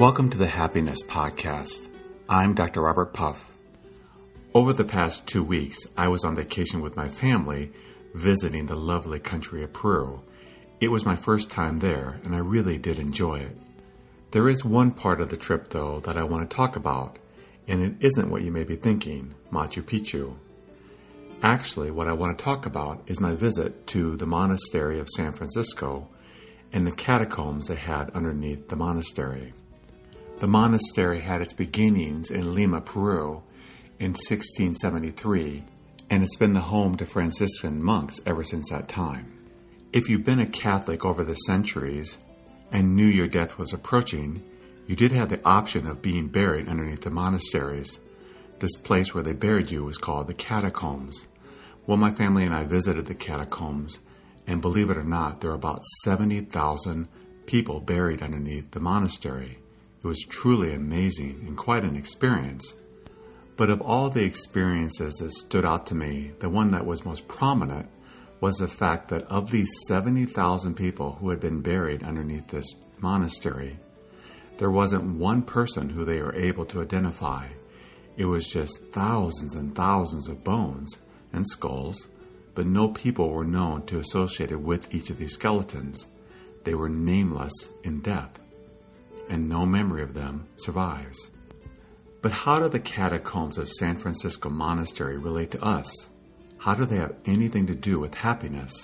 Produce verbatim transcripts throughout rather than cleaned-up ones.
Welcome to the Happiness Podcast. I'm Doctor Robert Puff. Over the past two weeks, I was on vacation with my family, visiting the lovely country of Peru. It was my first time there, and I really did enjoy it. There is one part of the trip, though, that I want to talk about, and it isn't what you may be thinking, Machu Picchu. Actually, what I want to talk about is my visit to the monastery of San Francisco and the catacombs they had underneath the monastery. The monastery had its beginnings in Lima, Peru, in sixteen seventy-three, and it's been the home to Franciscan monks ever since that time. If you've been a Catholic over the centuries and knew your death was approaching, you did have the option of being buried underneath the monasteries. This place where they buried you was called the catacombs. Well, my family and I visited the catacombs, and believe it or not, there are about seventy thousand people buried underneath the monastery. It was truly amazing and quite an experience. But of all the experiences that stood out to me, the one that was most prominent was the fact that of these seventy thousand people who had been buried underneath this monastery, there wasn't one person who they were able to identify. It was just thousands and thousands of bones and skulls, but no people were known to associate it with each of these skeletons. They were nameless in death, and no memory of them survives. But how do the catacombs of San Francisco Monastery relate to us? How do they have anything to do with happiness?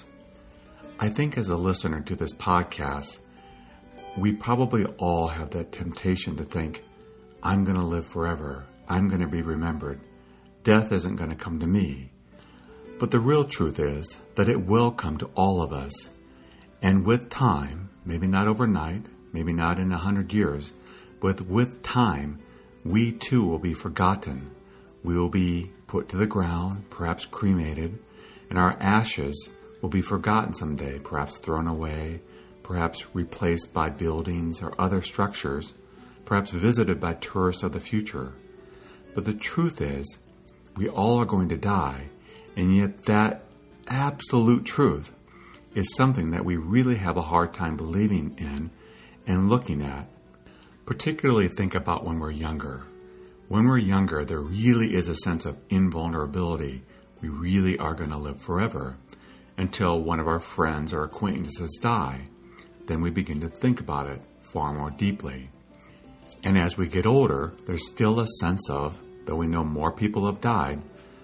I think as a listener to this podcast, we probably all have that temptation to think, I'm going to live forever. I'm going to be remembered. Death isn't going to come to me. But the real truth is that it will come to all of us. And with time, maybe not overnight, maybe not in a hundred years, but with time, we too will be forgotten. We will be put to the ground, perhaps cremated, and our ashes will be forgotten someday, perhaps thrown away, perhaps replaced by buildings or other structures, perhaps visited by tourists of the future. But the truth is, we all are going to die, and yet that absolute truth is something that we really have a hard time believing in and looking at. Particularly think about when we're younger. When we're younger, there really is a sense of invulnerability. We really are going to live forever until one of our friends or acquaintances die. Then we begin to think about it far more deeply. And as we get older, there's still a sense of, though we know more people have died,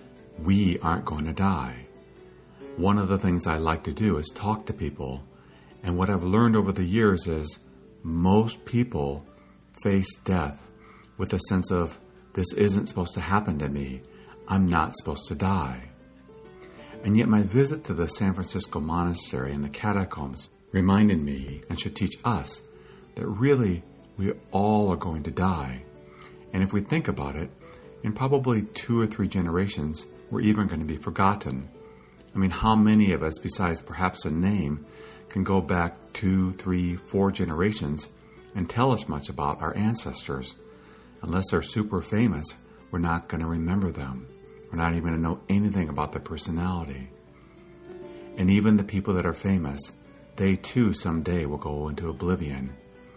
we aren't going to die. One of the things I like to do is talk to people. And what I've learned over the years is most people face death with a sense of, this isn't supposed to happen to me. I'm not supposed to die. And yet my visit to the San Francisco Monastery and the catacombs reminded me, and should teach us, that really we all are going to die. And if we think about it, in probably two or three generations, we're even going to be forgotten. I mean, how many of us, besides perhaps a name, can go back two, three, four generations and tell us much about our ancestors? Unless they're super famous, we're not going to remember them. We're not even going to know anything about their personality. And even the people that are famous, they too someday will go into oblivion.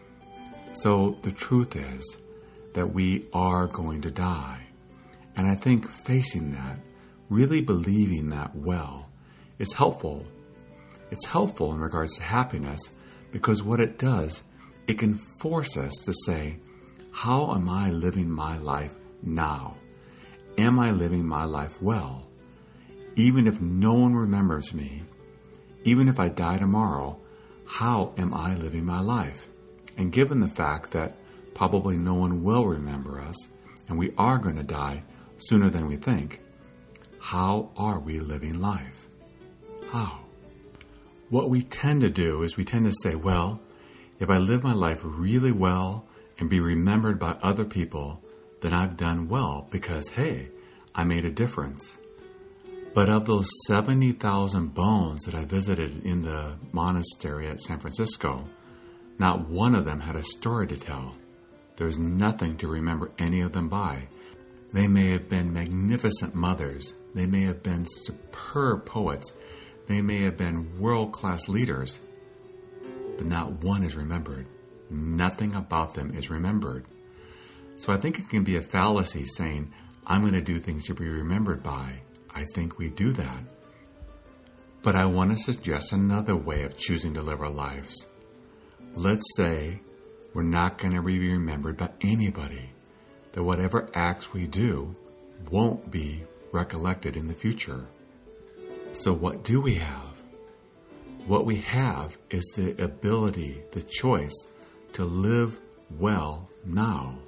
So the truth is that we are going to die. And I think facing that, really believing that well, is helpful. It's helpful in regards to happiness because what it does, it can force us to say, how am I living my life now? Am I living my life well? Even if no one remembers me, even if I die tomorrow, how am I living my life? And given the fact that probably no one will remember us, and we are going to die sooner than we think, how are we living life? How? What we tend to do is we tend to say, well, if I live my life really well and be remembered by other people, then I've done well because, hey, I made a difference. But of those seventy thousand bones that I visited in the monastery at San Francisco, not one of them had a story to tell. There's nothing to remember any of them by. They may have been magnificent mothers. They may have been superb poets. They may have been world-class leaders. But not one is remembered. nothing about them is remembered. So I think it can be a fallacy saying, I'm going to do things to be remembered by. I think we do that. But I want to suggest another way of choosing to live our lives. Let's say we're not going to be remembered by anybody, that whatever acts we do won't be recollected in the future. So what do we have? What we have is the ability, the choice to live well now.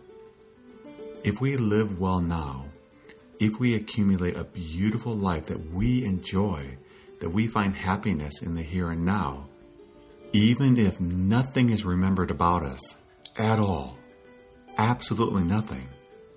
If we live well now, if we accumulate a beautiful life that we enjoy, that we find happiness in the here and now, even if nothing is remembered about us at all, absolutely nothing,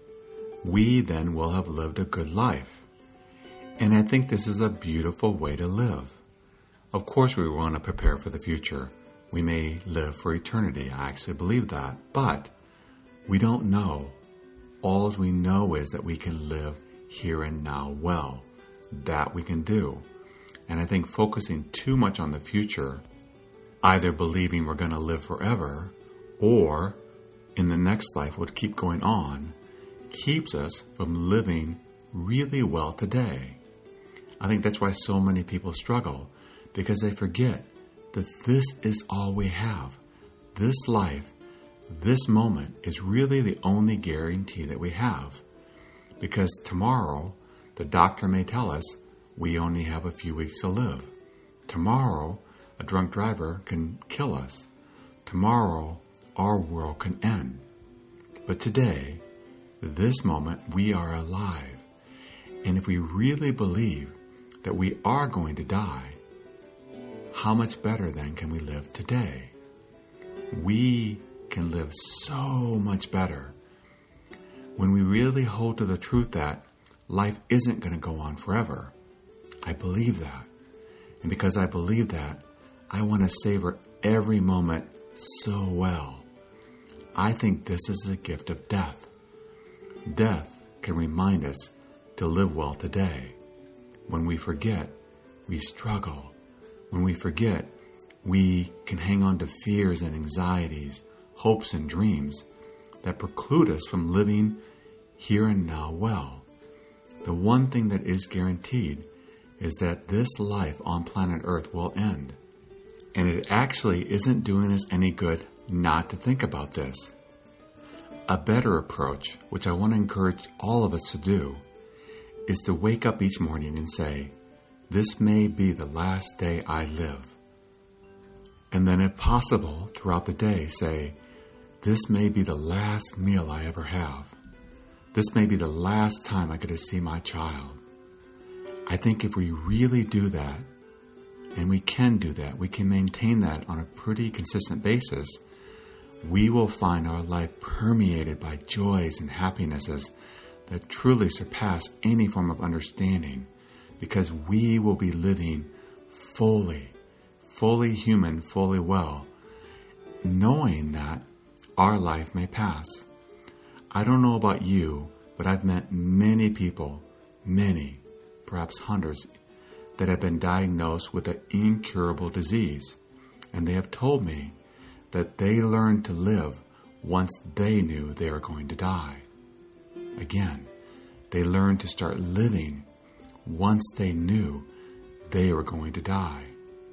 we then will have lived a good life. And I think this is a beautiful way to live. Of course, we want to prepare for the future. We may live for eternity. I actually believe that. But we don't know. All we know is that we can live here and now well. That we can do. And I think focusing too much on the future, either believing we're going to live forever or in the next life would keep going on, keeps us from living really well today. I think that's why so many people struggle, because they forget that this is all we have. This life, this moment is really the only guarantee that we have. Because tomorrow, the doctor may tell us we only have a few weeks to live. Tomorrow, a drunk driver can kill us. Tomorrow, our world can end. But today, this moment, we are alive. And if we really believe that we are going to die, how much better then can we live today? We can live so much better when we really hold to the truth that life isn't going to go on forever. I believe that. And because I believe that, I want to savor every moment so well. I think this is a gift of death. Death can remind us to live well today. When we forget, we struggle. When we forget, we can hang on to fears and anxieties, hopes and dreams that preclude us from living here and now well. The one thing that is guaranteed is that this life on planet Earth will end. And it actually isn't doing us any good not to think about this. A better approach, which I want to encourage all of us to do, is to wake up each morning and say, this may be the last day I live. And then if possible, throughout the day, say, this may be the last meal I ever have. This may be the last time I get to see my child. I think if we really do that, and we can do that, we can maintain that on a pretty consistent basis, we will find our life permeated by joys and happinesses that truly surpass any form of understanding, because we will be living fully, fully human, fully well, knowing that our life may pass. I don't know about you, but I've met many people, many, perhaps hundreds, that have been diagnosed with an incurable disease, and they have told me that they learned to live once they knew they were going to die. Again, they learned to start living once they knew they were going to die.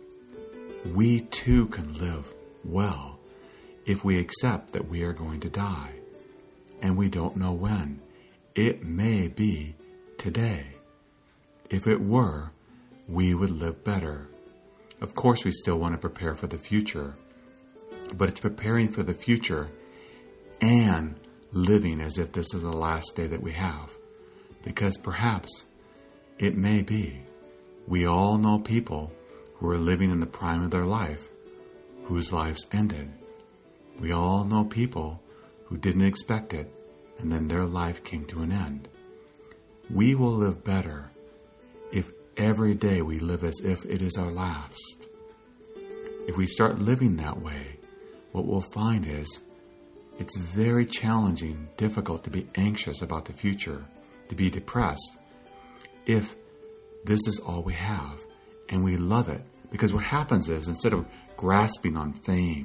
We too can live well if we accept that we are going to die, and we don't know when. It may be today. If it were, we would live better. Of course, we still want to prepare for the future, but it's preparing for the future and living as if this is the last day that we have. Because perhaps it may be. We all know people who are living in the prime of their life whose lives ended. We all know people who didn't expect it and then their life came to an end. We will live better if every day we live as if it is our last. If we start living that way, what we'll find is it's very challenging, difficult to be anxious about the future, to be depressed, if this is all we have and we love it. Because what happens is, instead of grasping on fame,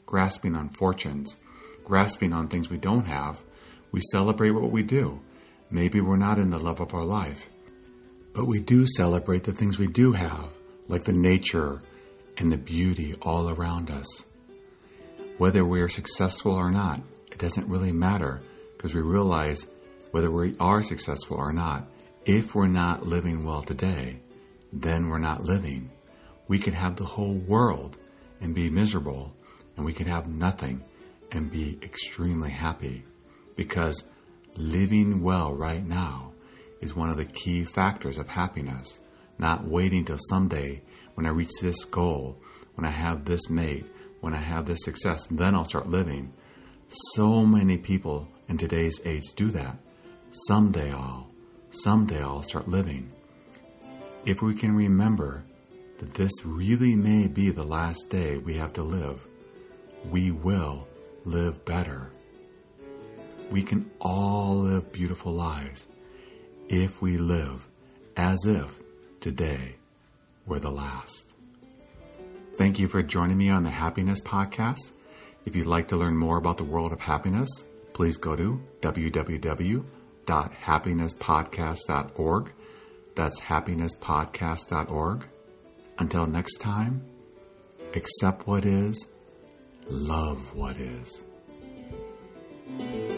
grasping on fortunes, grasping on things we don't have. We celebrate what we do. Maybe we're not in the love of our life, but we do celebrate the things we do have, like the nature and the beauty all around us. Whether we are successful or not, it doesn't really matter, because we realize whether we are successful or not, if we're not living well today, then we're not living. We could have the whole world and be miserable, and we could have nothing and be extremely happy, because living well right now is one of the key factors of happiness, not waiting till someday when I reach this goal, when I have this mate, when I have this success, then I'll start living. So many people in today's age do that. Someday I'll, someday I'll start living. If we can remember that this really may be the last day we have to live, we will live better. We can all live beautiful lives if we live as if today were the last. Thank you for joining me on the Happiness Podcast. If you'd like to learn more about the world of happiness, please go to w w w dot happiness podcast dot org. That's happiness podcast dot org. Until next time, accept what is, love what is.